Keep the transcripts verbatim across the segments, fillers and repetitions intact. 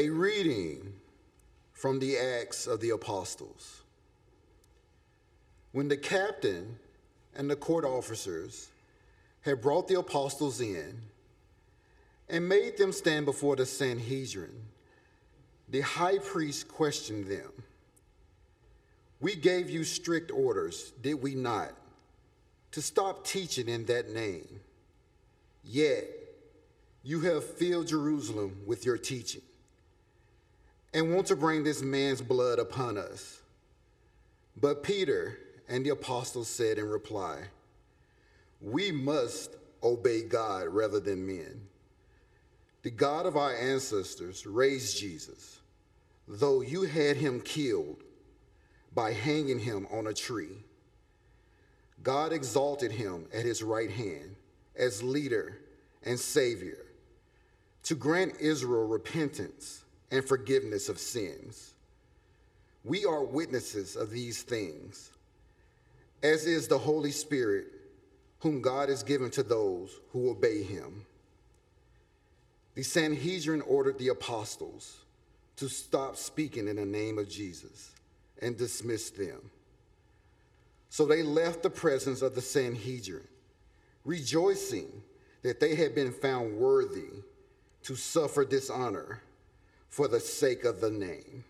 A reading from the Acts of the Apostles. When the captain and the court officers had brought the apostles in and made them stand before the Sanhedrin, the high priest questioned them. "We gave you strict orders, did we not, to stop teaching in that name? Yet you have filled Jerusalem with your teaching and want to bring this man's blood upon us." But Peter and the apostles said in reply, "We must obey God rather than men. The God of our ancestors raised Jesus, though you had him killed by hanging him on a tree. God exalted him at his right hand as leader and savior to grant Israel repentance and forgiveness of sins. We are witnesses of these things, as is the Holy Spirit, whom God has given to those who obey him." The Sanhedrin ordered the apostles to stop speaking in the name of Jesus and dismissed them. So they left the presence of the Sanhedrin, rejoicing that they had been found worthy to suffer dishonor for the sake of the name.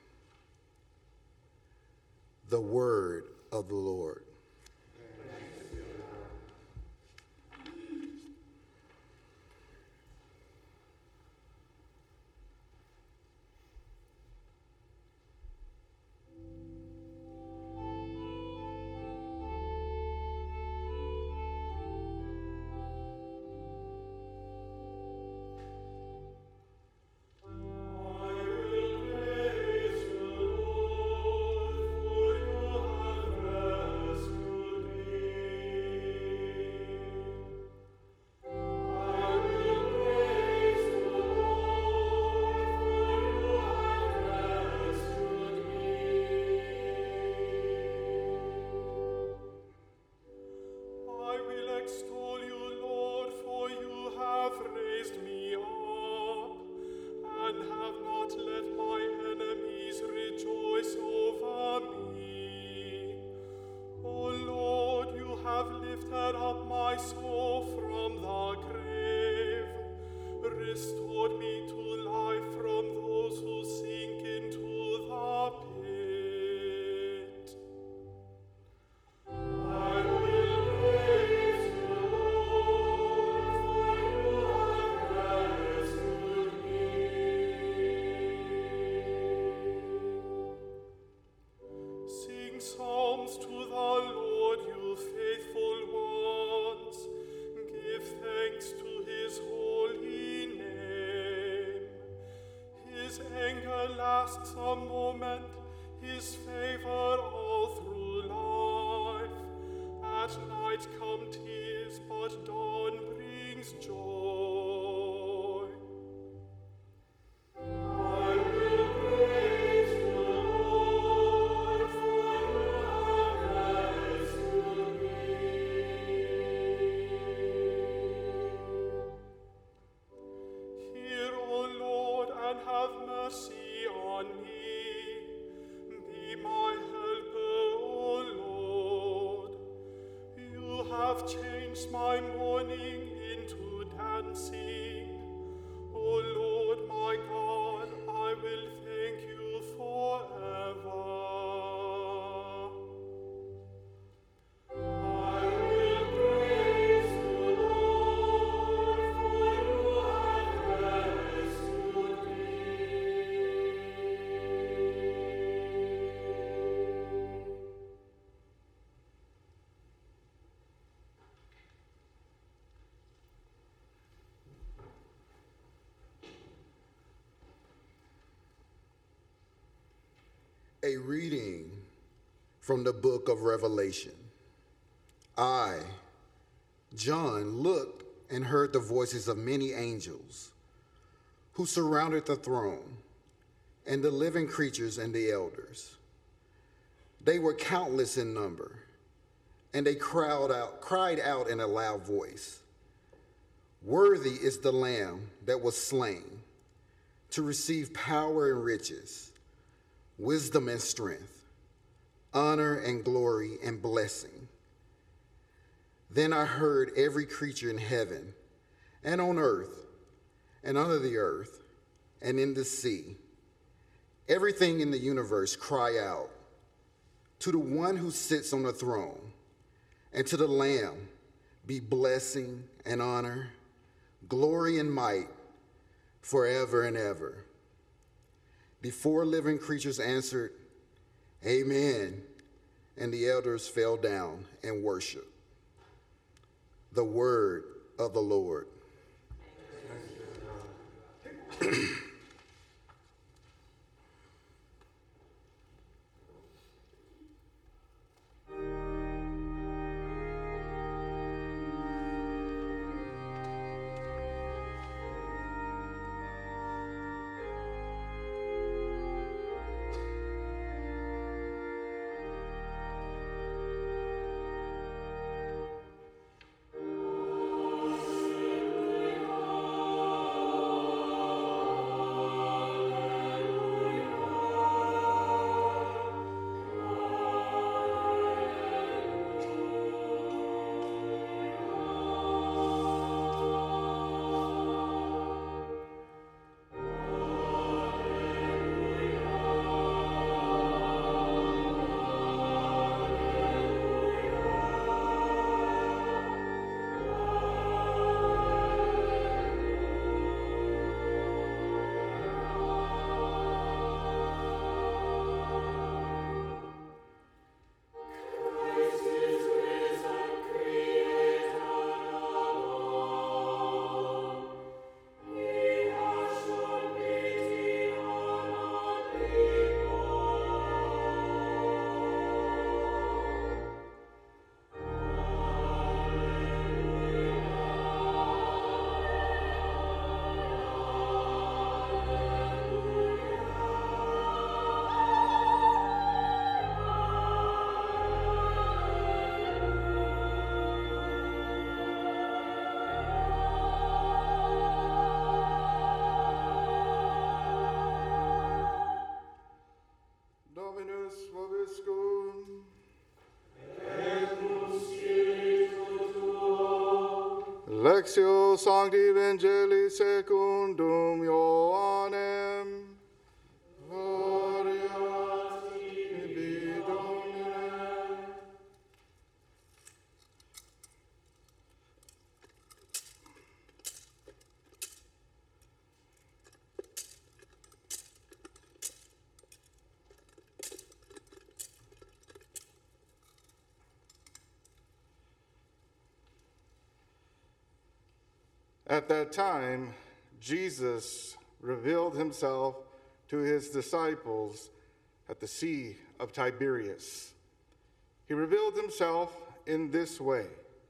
The word of the Lord. Lasts a moment, his favor all through life. At night come tears, but dawn brings joy. I will praise the Lord, for you have rescued me. Hear, O Lord, and have mercy on me. Be my helper, O Lord. You have changed my mourning into dancing. O Lord, my God, I will thank you forever. I will praise the Lord, for you have rescued me. A reading from the book of Revelation. I, John, looked and heard the voices of many angels who surrounded the throne and the living creatures and the elders. They were countless in number, and they cried out, cried out in a loud voice, "Worthy is the Lamb that was slain to receive power and riches, wisdom and strength, honor and glory and blessing. Then I heard every creature in heaven and on earth and under the earth and in the sea, everything in the universe cry out to the one who sits on the throne and to the Lamb be blessing and honor, glory and might forever and ever. The four living creatures answered, Amen, and the elders fell down and worshiped. The word of the Lord. Dominus vobiscum. Lectio Sancti Evangelii secundum Ioannem. Gloria tibi, Domine. At that time, Jesus revealed himself to his disciples at the Sea of Tiberias. He revealed himself in this way.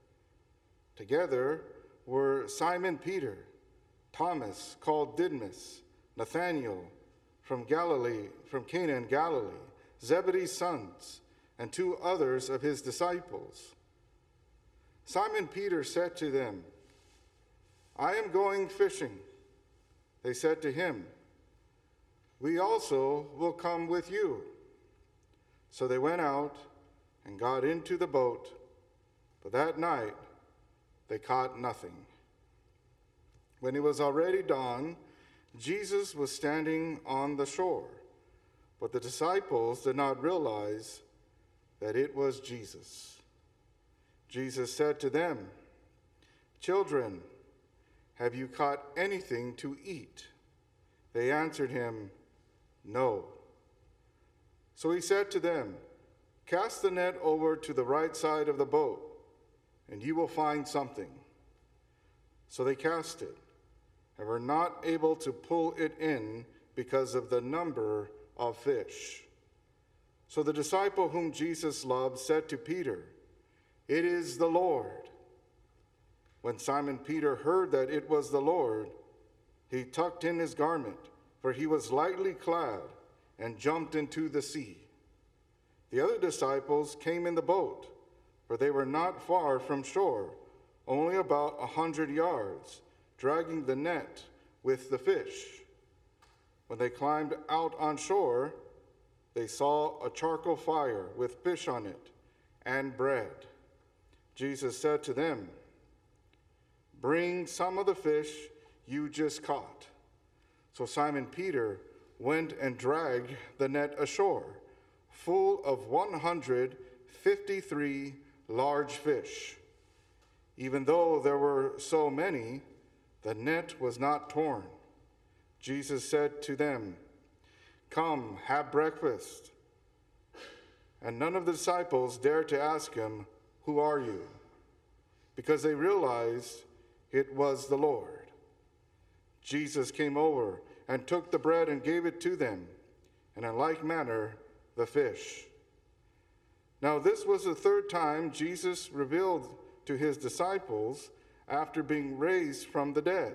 Together were Simon Peter, Thomas called Didymus, Nathanael from Galilee, from Cana in Galilee, Zebedee's sons, and two others of his disciples. Simon Peter said to them, I am going fishing. They said to him, we also will come with you. So they went out and got into the boat, but that night they caught nothing. When it was already dawn, Jesus was standing on the shore, but the disciples did not realize that it was Jesus. Jesus said to them, children, have you caught anything to eat? They answered him, no. So he said to them, cast the net over to the right side of the boat, and you will find something. So they cast it, and were not able to pull it in because of the number of fish. So the disciple whom Jesus loved said to Peter, it is the Lord. When Simon Peter heard that it was the Lord, he tucked in his garment, for he was lightly clad, and jumped into the sea. The other disciples came in the boat, for they were not far from shore, only about a hundred yards, dragging the net with the fish. When they climbed out on shore, they saw a charcoal fire with fish on it and bread. Jesus said to them, "Bring some of the fish you just caught." So Simon Peter went and dragged the net ashore, full of one hundred fifty-three large fish. Even though there were so many, the net was not torn. Jesus said to them, "Come, have breakfast." And none of the disciples dared to ask him, "Who are you?" because they realized it was the Lord. Jesus came over and took the bread and gave it to them, and in like manner the fish. Now this was the third time Jesus revealed to his disciples after being raised from the dead.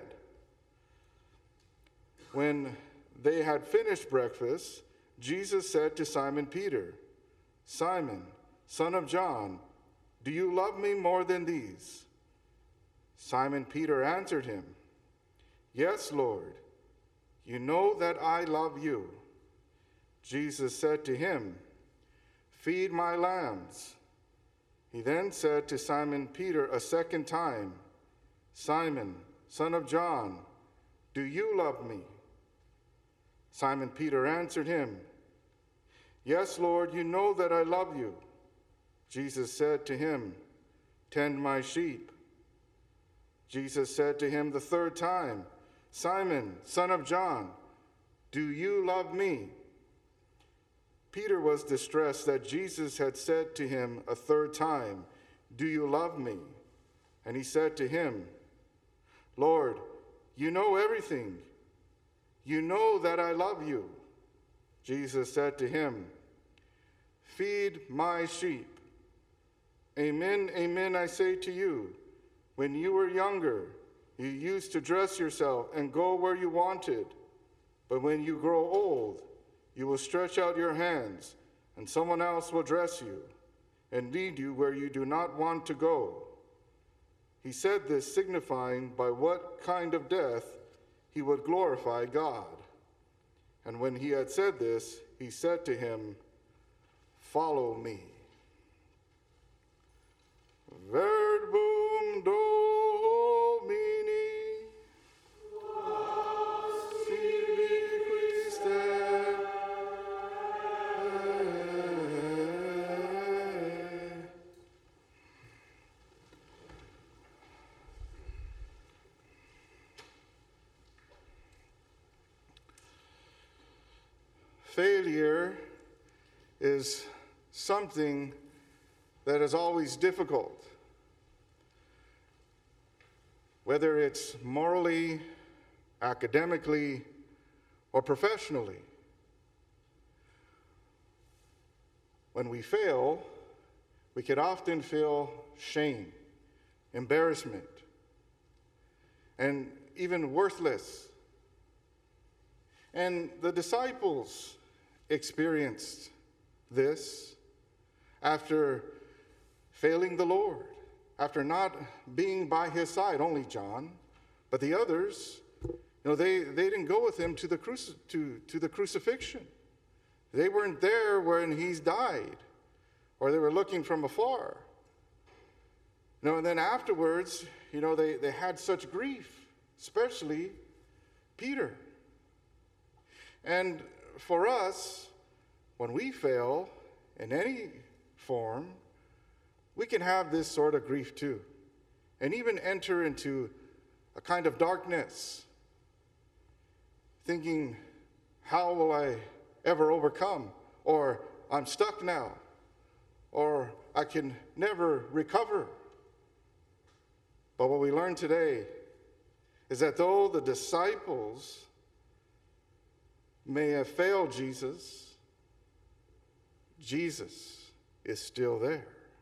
When they had finished breakfast, Jesus said to Simon Peter, "Simon, son of John, do you love me more than these?" Simon Peter answered him, "Yes, Lord, you know that I love you." Jesus said to him, "Feed my lambs." He then said to Simon Peter a second time, "Simon, son of John, do you love me?" Simon Peter answered him, "Yes, Lord, you know that I love you." Jesus said to him, "Tend my sheep." Jesus said to him the third time, "Simon, son of John, do you love me?" Peter was distressed that Jesus had said to him a third time, "Do you love me?" And he said to him, "Lord, you know everything. You know that I love you." Jesus said to him, "Feed my sheep. Amen, amen, I say to you, when you were younger, you used to dress yourself and go where you wanted. But when you grow old, you will stretch out your hands, and someone else will dress you and lead you where you do not want to go." He said this, signifying by what kind of death he would glorify God. And when he had said this, he said to him, "Follow me." Verbum Domini. Sibi Christe. Failure is something that is always difficult, whether it's morally, academically, or professionally. When we fail, we can often feel shame, embarrassment, and even worthless. And the disciples experienced this after failing the Lord, after not being by his side, only John, but the others, you know, they, they didn't go with him to the, cruci- to, to the crucifixion. They weren't there when he's died, or they were looking from afar. You know, and then afterwards, you know, they, they had such grief, especially Peter. And for us, when we fail in any form, we can have this sort of grief too, and even enter into a kind of darkness, thinking, how will I ever overcome? Or I'm stuck now, or I can never recover. But what we learn today is that though the disciples may have failed Jesus, Jesus is still there.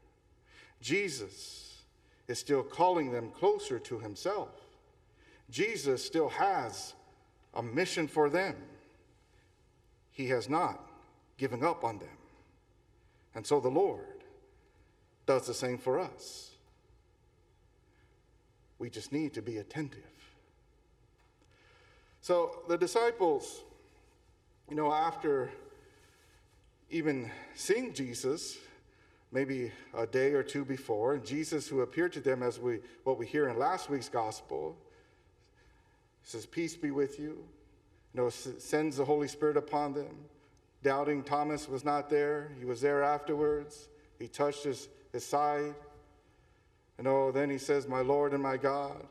Jesus is still calling them closer to himself. Jesus still has a mission for them. He has not given up on them. And so the Lord does the same for us. We just need to be attentive. So the disciples you know, after even seeing Jesus, maybe a day or two before, and Jesus, who appeared to them as we what we hear in last week's gospel, says, "Peace be with you." You know, sends the Holy Spirit upon them. Doubting Thomas was not there. He was there afterwards. He touched his, his side. And oh, then he says, "My Lord and my God."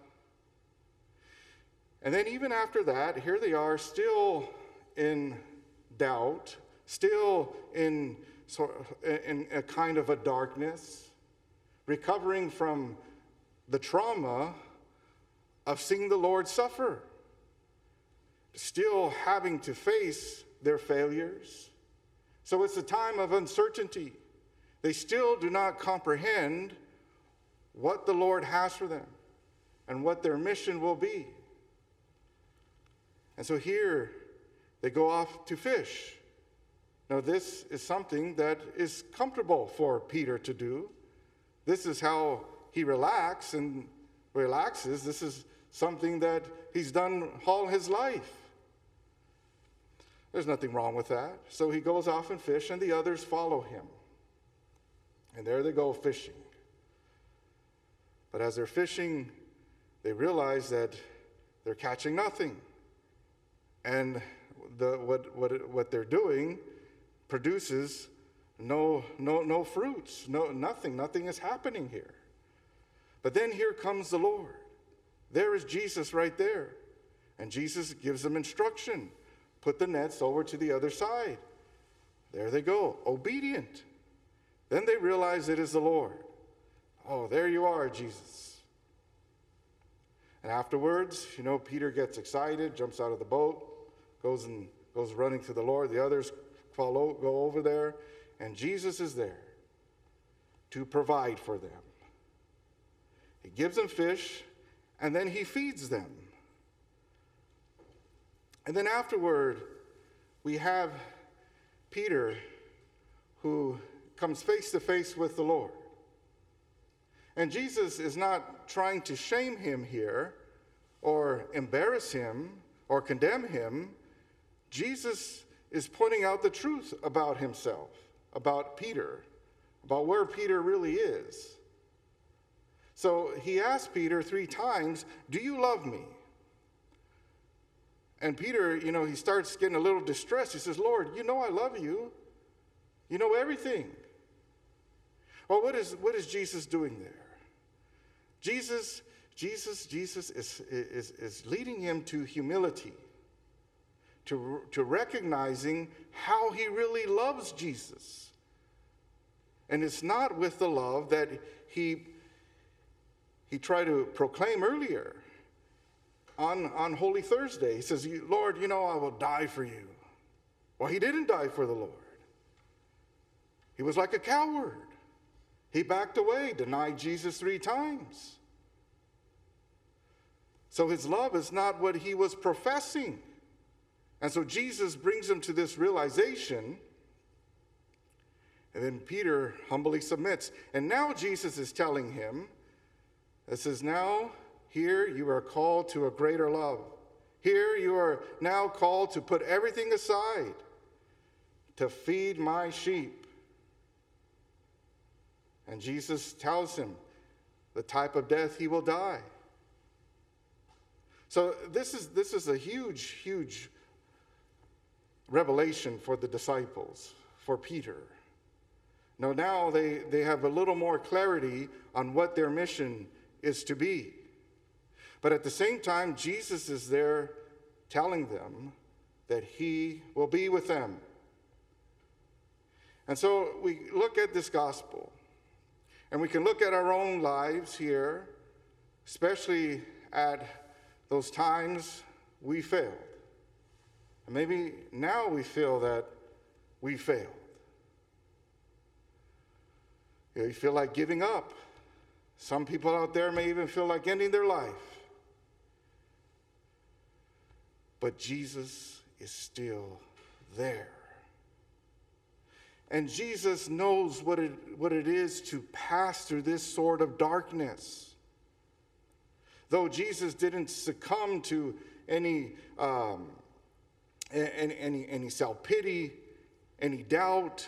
And then even after that, here they are still in doubt, still in, in a kind of a darkness, recovering from the trauma of seeing the Lord suffer, still having to face their failures. So it's a time of uncertainty. They still do not comprehend what the Lord has for them and what their mission will be. And so here they go off to fish. Now, this is something that is comfortable for Peter to do. This is how he relaxes and relaxes. This is something that he's done all his life. There's nothing wrong with that. So he goes off and fish, and the others follow him. And there they go fishing. But as they're fishing, they realize that they're catching nothing. And the, what, what, what they're doing produces no, no, no fruits, no, nothing. Nothing is happening here. But then here comes the Lord. There is Jesus right there. And Jesus gives them instruction. Put the nets over to the other side. There they go, obedient. Then they realize it is the Lord. Oh, there you are, Jesus. And afterwards, you know, Peter gets excited, jumps out of the boat, goes and goes running to the Lord. The others follow, go over there, and Jesus is there to provide for them. He gives them fish, and then he feeds them. And then afterward, we have Peter, who comes face to face with the Lord. And Jesus is not trying to shame him here or embarrass him or condemn him. Jesus is pointing out the truth about himself, about Peter, about where Peter really is. So he asked Peter three times, "Do you love me?" And Peter, you know, he starts getting a little distressed. He says, "Lord, you know I love you. You know everything." Well, what is, what is Jesus doing there? Jesus, Jesus, Jesus is, is, is leading him to humility, to, to recognizing how he really loves Jesus. And it's not with the love that he, he tried to proclaim earlier on, on Holy Thursday. He says, "Lord, you know I will die for you." Well, he didn't die for the Lord. He was like a coward. He backed away, denied Jesus three times. So his love is not what he was professing. And so Jesus brings him to this realization. And then Peter humbly submits. And now Jesus is telling him, it says, "Now here you are called to a greater love. Here you are now called to put everything aside, to feed my sheep." And Jesus tells him the type of death he will die. So this is, this is a huge, huge revelation for the disciples, for Peter. Now, now they, they have a little more clarity on what their mission is to be. But at the same time, Jesus is there telling them that he will be with them. And so we look at this gospel. And we can look at our own lives here, especially at those times we failed. And maybe now we feel that we failed. You know, you feel like giving up. Some people out there may even feel like ending their life. But Jesus is still there. And Jesus knows what it, what it is to pass through this sort of darkness. Though Jesus didn't succumb to any, um, any, any, any self-pity, any doubt,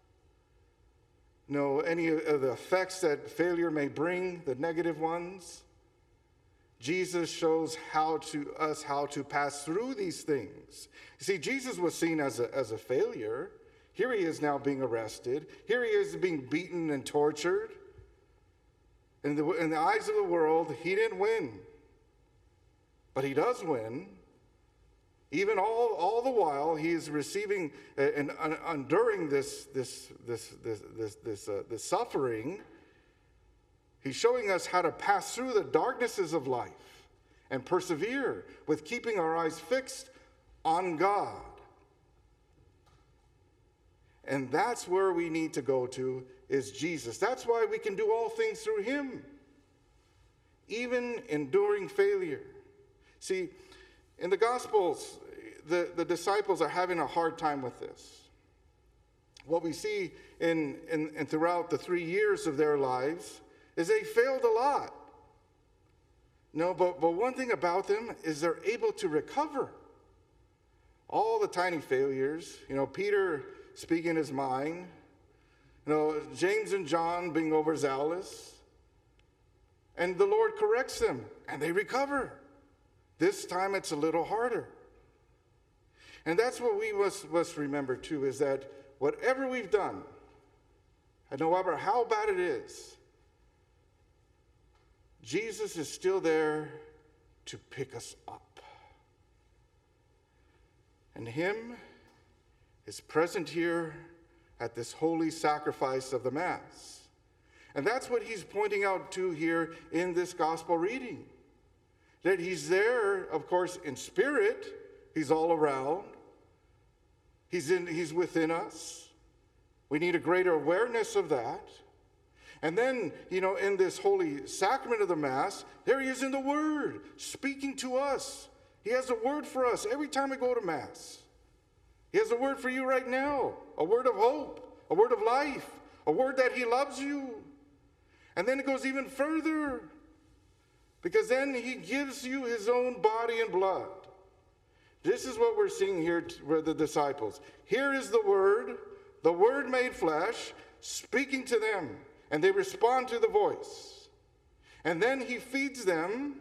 no, any of the effects that failure may bring, the negative ones. Jesus shows how to us how to pass through these things. You see, Jesus was seen as a, as a failure. Here he is now being arrested. Here he is being beaten and tortured. In the, in the eyes of the world, he didn't win. But he does win. Even all, all the while, he is receiving and, and enduring this, this, this, this, this, this, uh, this suffering. He's showing us how to pass through the darknesses of life and persevere with keeping our eyes fixed on God. And that's where we need to go to, is Jesus. That's why we can do all things through him, even enduring failure. See, in the Gospels, the, the disciples are having a hard time with this. What we see in, in, in throughout the three years of their lives is they failed a lot. No, but, but one thing about them is they're able to recover. All the tiny failures, you know, Peter speaking his mind, you know, James and John being overzealous, and the Lord corrects them, and they recover. This time it's a little harder. And that's what we must, must remember too, is that whatever we've done, and no matter how bad it is, Jesus is still there to pick us up. And him is present here at this holy sacrifice of the Mass. And that's what he's pointing out to here in this gospel reading. That he's there, of course, in spirit. He's all around. He's in, he's within us. We need a greater awareness of that. And then, you know, in this holy sacrament of the Mass, there he is in the Word, speaking to us. He has a word for us every time we go to Mass. He has a word for you right now, a word of hope, a word of life, a word that he loves you. And then it goes even further, because then he gives you his own body and blood. This is what we're seeing here with the disciples. Here is the Word, the Word made flesh, speaking to them, and they respond to the voice. And then he feeds them,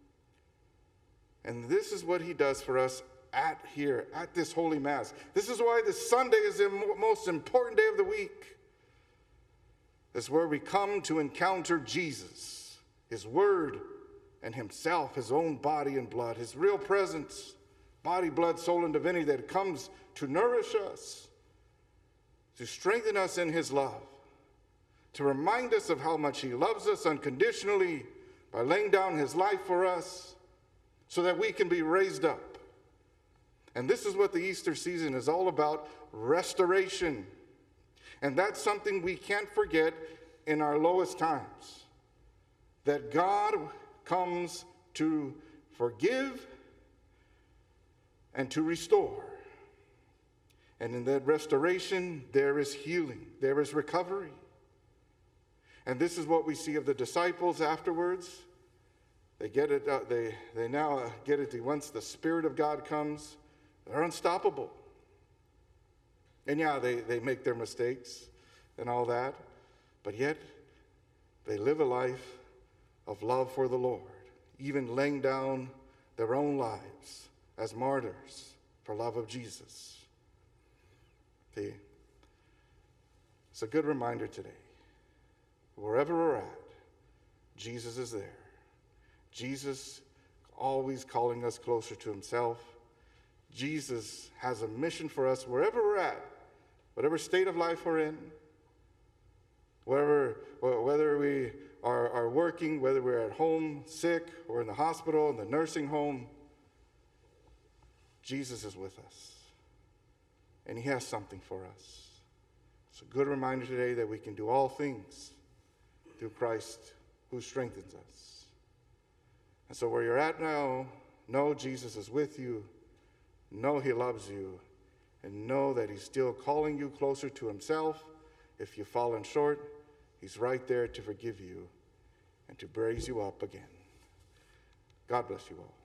and this is what he does for us at here, at this Holy Mass. This is why this Sunday is the most important day of the week. It's where we come to encounter Jesus, his Word, and himself, his own body and blood, his real presence, body, blood, soul, and divinity that comes to nourish us, to strengthen us in his love, to remind us of how much he loves us unconditionally by laying down his life for us so that we can be raised up. And this is what the Easter season is all about, restoration. And that's something we can't forget in our lowest times, that God comes to forgive and to restore. And in that restoration, there is healing, there is recovery. And this is what we see of the disciples afterwards. They get it, uh, they, they now uh, get it, once the Spirit of God comes, they're unstoppable. And yeah, they, they make their mistakes and all that, but yet they live a life of love for the Lord, even laying down their own lives as martyrs for love of Jesus. See, it's a good reminder today. Wherever we're at, Jesus is there. Jesus always calling us closer to himself. Jesus has a mission for us wherever we're at, whatever state of life we're in, wherever, whether we are, are working, whether we're at home, sick, or in the hospital, in the nursing home, Jesus is with us, and he has something for us. It's a good reminder today that we can do all things through Christ who strengthens us. And so where you're at now, know Jesus is with you, know he loves you, and know that he's still calling you closer to himself. If you've fallen short, he's right there to forgive you and to raise you up again. God bless you all.